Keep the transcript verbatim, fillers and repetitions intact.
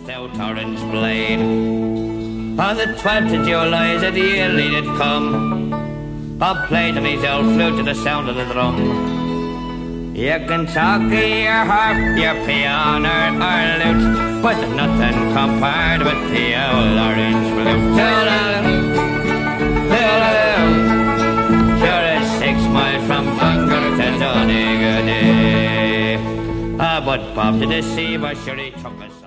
stout orange blade. On the twelfth of July as the year did come, Bob played on his old flute to the sound of the drum. You can talk of your harp, your piano or lute, but nothing compared with the old orange flute. Sure is six miles from Bangor to Donegal. Ah, but Bob to the sea, but sure he took us.